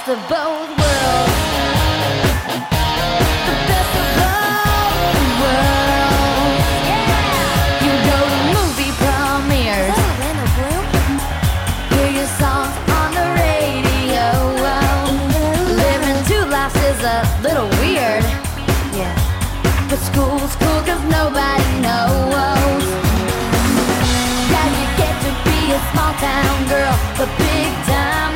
best of both worlds. The best of both worlds. Yeah! You go to movie premieres. Hear your songs on the radio. Living two lives is a little weird. Yeah. But school's cool 'cause nobody knows. Yeah, you get to be a small town girl, but big town